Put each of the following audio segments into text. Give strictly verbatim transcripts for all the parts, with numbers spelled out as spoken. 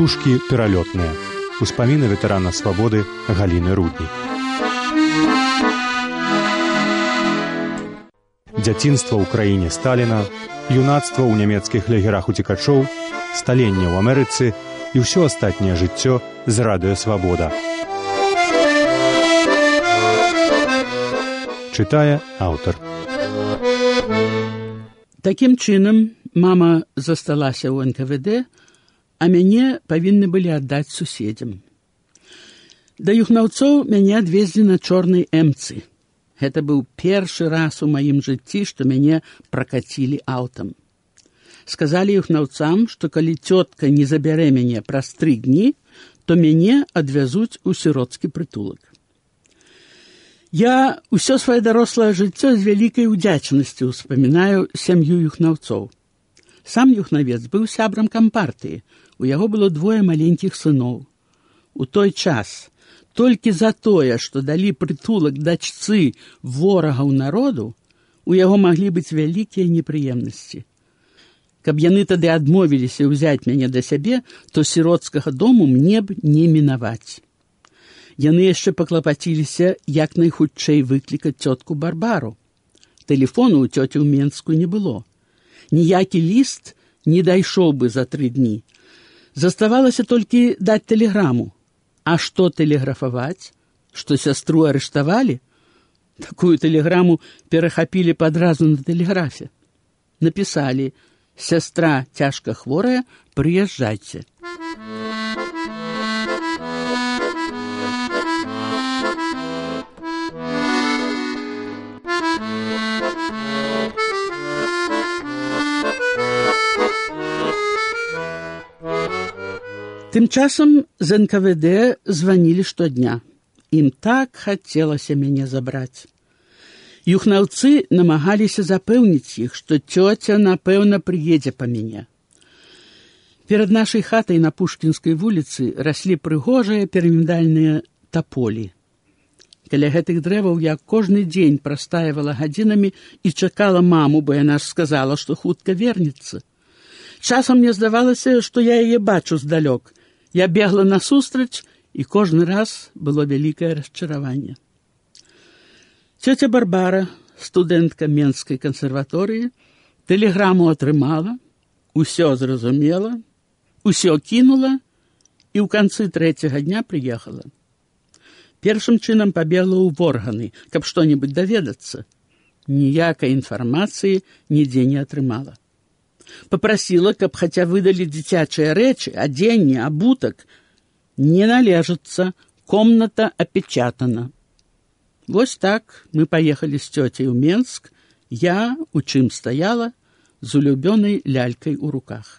Птушкі пералётныя. Успаміны ветэрана свабоды Галіны Руднік. Дзяцінства ў краіне Сталіна, юнацтва ў нямецкіх лагерах уцекачоў, сталенне ў Амерыцы і ўсё астатняе жыццё з радыё «Свабода». Чытае аўтар. Такім чынам, мама засталася ў эн ка вэ дэ, а мяне павінны былі аддаць суседзям. Да юхнаўцоў мяне адвезлі на чорнай эмцы. Гэта быў першы раз у маім жыцці, што мяне пракацілі аўтам. Сказалі юхнаўцам, што калі цётка не забярэ мяне праз тры дні, то мяне адвязуць у сіроцкі прытулак. Я ўсё сваё дарослае жыццё з вялікай удзячнасцю ўспамінаю сям'ю юхнаўцоў. Сам юхнавец быў сябрам кампартыі, у яго было двое маленькіх сыноў. У той час толькі за тое, што далі прытулак дачцы ворагаў народу, у яго маглі быць вялікія непрыемнасці. Каб яны тады адмовіліся ўзяць мяне да сябе, то сіроцкага дому мне б не мінаваць. Яны яшчэ паклапаціліся як найхутчэй выклікаць цётку Барбару. Тэлефону ў цёці ў Менску не было. Ніякі ліст не дайшоў бы за тры дні. Заставалася толькі даць тэлеграму. А што тэлеграфаваць? Што сястру арыштавалі? Такую тэлеграму перахапілі падразу на тэлеграфе. Напісалі: «Сястра цяжка хворая, прыязджайце». Тым часам з эн ка вэ дэ званілі штодня. Ім так хацелася мяне забраць. Юхнаўцы намагаліся запэўніць іх, што цёця, напэўна, прыедзе па мяне. Перад нашай хатай на Пушкінскай вуліцы раслі прыгожыя пірамідальныя таполі. Каля гэтых дрэваў я кожны дзень прастаявала гадзінамі і чакала маму, бо яна ж сказала, што хутка вернецца. Часам мне здавалася, што я яе бачу здалёк. Я бегла насустрач, і кожны раз было вялікае расчараванне. Цёця Барбара, студэнтка Менскай кансерваторыі, тэлеграму атрымала, усё зразумела, усё кінула і ў канцы трэцяга дня прыехала. Першым чынам пабегла ў органы, каб што-небудзь даведацца. Ніякай інфармацыі нідзе не атрымала. Папрасіла, каб хаця выдалі дзіцячыя рэчы, адзенне, абутак. Не належыцца, комната апечатана. Вось так мы паехалі з цёцяй у Менск, я, у чым стаяла, з улюбёнай лялькай у руках.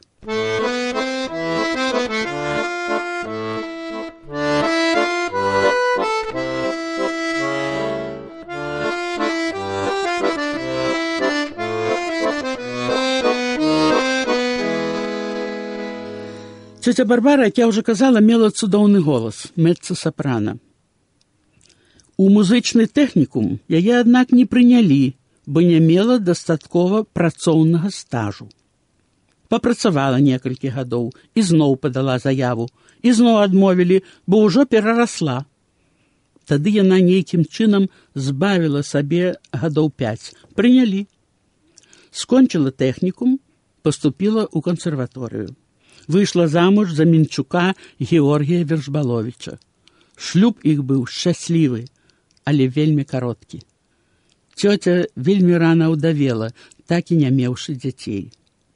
Цёця Барбара, як я ўжо казала, мела цудоўны голас, меццо-сапрана. У музычны тэхнікум яе, аднак, не прынялі, бо не мела дастаткова працоўнага стажу. Папрацавала некалькі гадоў і зноў падала заяву, і зноў адмовілі, бо ўжо перарасла. Тады яна нейкім чынам збавіла сабе гадоў пяць. Прынялі. Скончыла тэхнікум, паступіла ў кансерваторыю. Выйшла замуж за Мінчука Георгія Вершбаловіча. Шлюб іх быў шчаслівы, але вельмі кароткі. Цёця вельмі рана ўдавела, так і не меўшы дзяцей.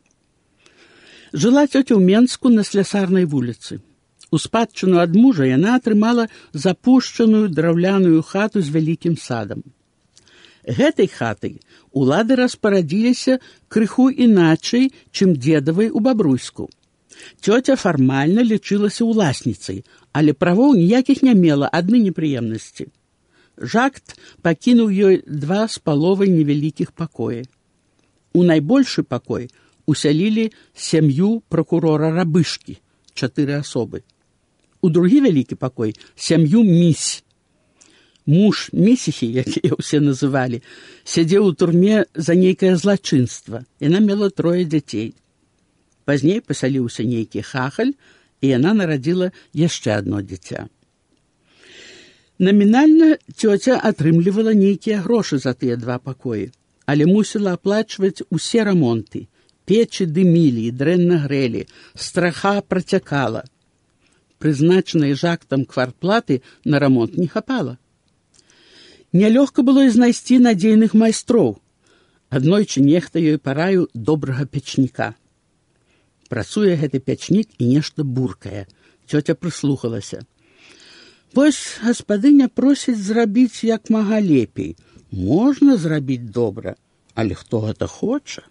Жыла цёця ў Менску на Слясарнай вуліцы. У спадчыну ад мужа яна атрымала запушчаную драўляную хату з вялікім садам. Гэтай хатай улады распарадзіліся крыху іначай, чым дзедавай у Бабруйску. Цёця фармальна лічылася ўласніцай, але правоў ніякіх не мела, адны непрыемнасці. Жакт пакінуў ёй два з паловай невялікіх пакоі. У найбольшы пакой усялілі сям'ю пракурора Рабышкі, чатыры асобы. У другі вялікі пакой сям'ю Місь. Муж Місіхі, якія ўсе называлі, сядзеў у турме за нейкае злачынства. Яна мела трое дзяцей. Пазней пасяліўся нейкі хахаль, і яна нарадзіла яшчэ адно дзіця. Намінальна цёця атрымлівала нейкія грошы за тыя два пакоі, але мусіла аплачваць усе рамонты. Печы дымілі і дрэнна грэлі, страха працякала. Прызначанай жактам квартплаты на рамонт не хапала. Нялёгка было і знайсці надзейных майстроў. Аднойчы нехта ёй параіў добрага печніка. Працуе гэты печнік і нешта буркае. Цёця прыслухалася. Вось гаспадыня просіць зрабіць як мага лепей. Можна зрабіць добра, але хто гэта хоча?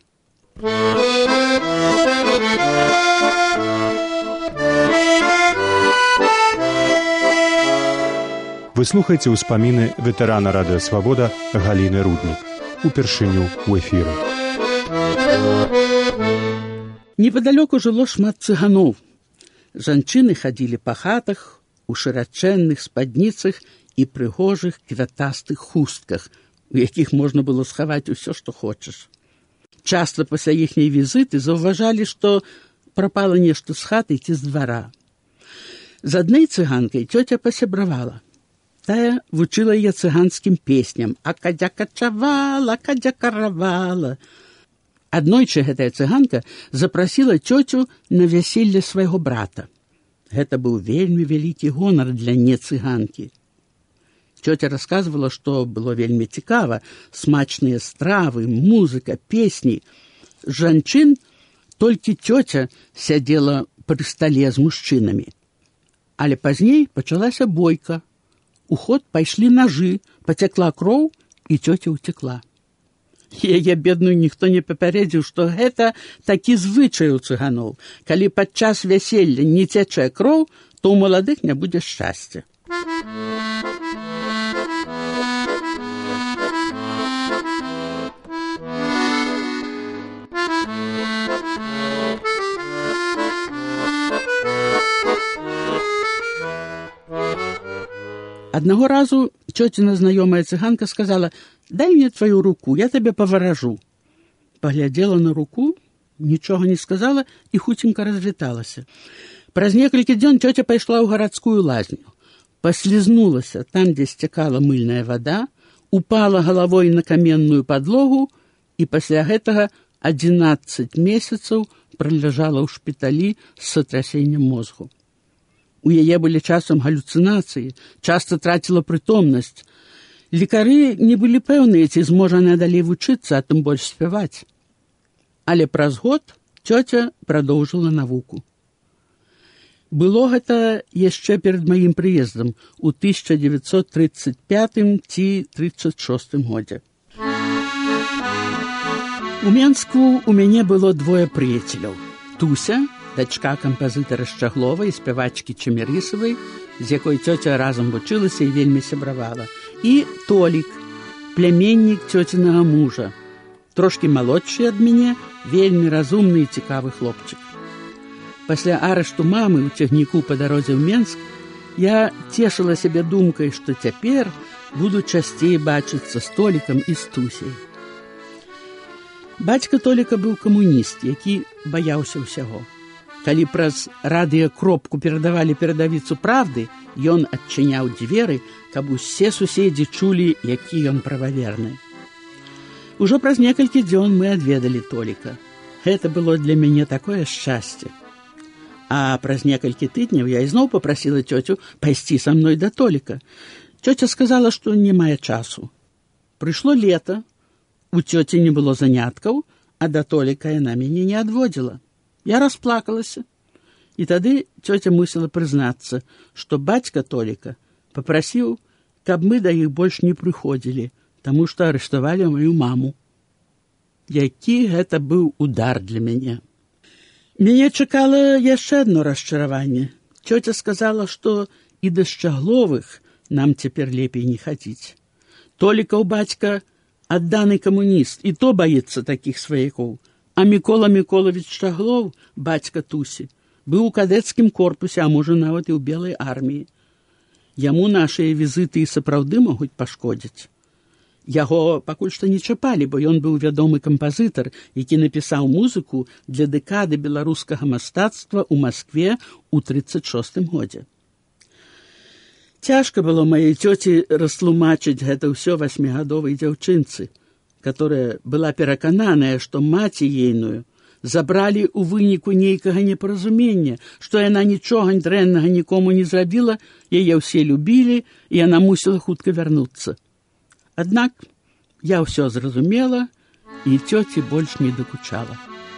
Вы слухаеце ўспаміны ветэрана радыё «Свабода» Галіны Руднік. Упершыню ў эфіры. Непадалёку жыло шмат цыганоў. Жанчыны хадзілі па хатах у шырачэнных спадніцах і прыгожых квятастых хустках, у якіх можна было схаваць усё, што хочаш. Часта пасля іхняй візіты заўважалі, што прапала нешта з хаты ці з двара. З адной цыганкай цёця пасябравала. Тая вучыла яе цыганскім песням «Акадзя-качавала, акадзя-каравала». Аднойчы гэтая цыганка запрасіла цёцю на вяселле свайго брата. Гэта быў вельмі вялікі гонар для нецыганкі. Цёця расказвала, што было вельмі цікава, смачныя стравы, музыка, песні. З жанчын толькі цёця сядзела пры стале з мужчынамі. Але пазней пачалася бойка. У ход пайшлі нажы, пацякла кроў, і цёця ўцекла. Яе бедную ніхто не папярэдзіў, што гэта такі звычай у цыганоў. Калі падчас вяселля не цячэ кроў, то ў маладых не будзе шчасця. Аднаго разу цёціна знаёмая цыганка сказала: «Дай мне твою руку, я табе паваражу». Паглядзела на руку, нічога не сказала і хуценька развіталася. Праз некалькі дзён цёця пайшла ў гарадскую лазню. Паслізнулася там, дзе сцякала мыльная вада, упала галавой на каменную падлогу і пасля гэтага адзінаццаць месяцаў праляжала ў шпіталі з сатрасеннем мозгу. У яе былі часам галюцынацыі, часта траціла прытомнасць. Лекары не былі пэўныя, ці зможа яна далей вучыцца, а тым больш спяваць. Але праз год цёця прадоўжыла навуку. Было гэта яшчэ перад маім прыездам у тысяча дзевяцьсот трыццаць пятым ці трыццаць шостым годзе. У Менску у мяне было двое прыяцеляў. Туся, дачка кампазітара Шчаглова і спявачкі Чемерысавай, з якой цёця разам вучылася і вельмі сябравала, і Толік, пляменнік цёцінага мужа, трошкі малодшы ад мяне, вельмі разумны і цікавы хлопчык. Пасля арышту мамы ў цягніку па дарозе ў Менск я цешыла сябе думкай, што цяпер буду часцей бачыцца з Толікам і з Тусей. Бацька Толіка быў камуніст, які баяўся ўсяго. Калі праз радыёкропку перадавалі перадавіцу правды, ён адчыняў дзверы, каб усе суседзі чулі, які ён прававерны. Ужо праз некалькі дзён мы адведалі Толіка. Гэта было для мяне такое шчасце. А праз некалькі тыдняў я ізноў папрасіла цёцю пайсці са мной да Толіка. Цёця сказала, што не мае часу. Прыйшло лета, у цёці не было заняткаў, а да Толіка яна мяне не адводзіла. Я расплакалася, і тады цёця мусіла прызнацца, што бацька Толіка папрасіў, каб мы да іх больш не прыходзілі, таму што арыштавалі маю маму. Які гэта быў удар для мяне. Мяне чакала яшчэ адно расчараванне. Цёця сказала, што і да Шчагловых нам цяпер лепей не хадзіць. Толікаў бацька адданы камуніст, і то баіцца такіх сваякоў. А Мікола Міколавіч Шчаглоў, бацька Тусі, быў у кадэцкім корпусе, а можа нават і ў белай арміі. Яму нашыя візіты і сапраўды могуць пашкодзіць. Яго пакуль што не чапалі, бо ён быў вядомы кампазітар, які напісаў музыку для дэкады беларускага мастацтва ў Маскве ў трыццаць шостым годзе. Цяжка было маёй цёці растлумачыць гэта ўсё васьмігадовай дзяўчынцы, которая была перакананая, што маці ейную забралі ў выніку нейкага непаразумення, што яна нічога дрэннага нікому не зрабіла, яе ўсе любілі, і яна мусіла хутка вярнуцца. Аднак я ўсё зразумела, і цёці больш не дакучала.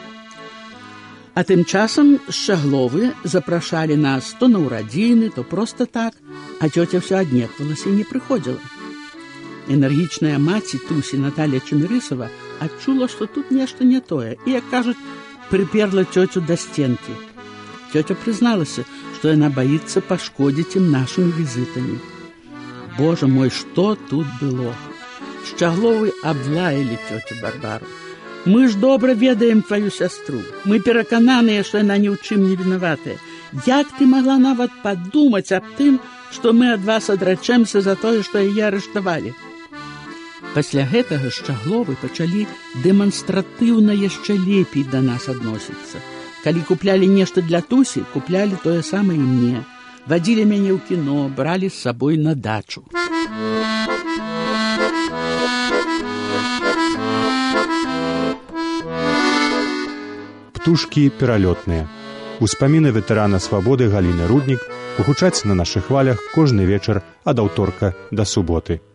А тым часам Шчагловы запрашалі нас то на ўрадзіны, то проста так, а цёця ўсё аднеквалася і не прыходзіла. Энергічная маці Тусі Наталья Чемерысова адчула, што тут нешта не тое, і, як кажуць, прыперла цёцю да сценкі. Цёця прызналася, што яна баіцца пашкодзіць ім нашымі візітамі. Божа мой, што тут было? Шчагловы аблаялі цёцю Барбару. Мы ж добра ведаем твою сястру. Мы перакананыя, што яна ні ў чым не вінаватая. Як ты магла нават падумаць аб тым, што мы ад вас адрачэмся за тое, што яе арыштавалі? Пасля гэтага Шчагловы пачалі дэманстратыўна яшчэ лепей да нас адносіцца. Калі куплялі нешта для Тусі, куплялі тое самае і мне. Вадзілі мяне ў кіно, бралі з сабой на дачу. Птушкі пералётныя. Успаміны ветэрана свабоды Галіны Руднік гучаць на нашых хвалях кожны вечар ад аўторка да суботы.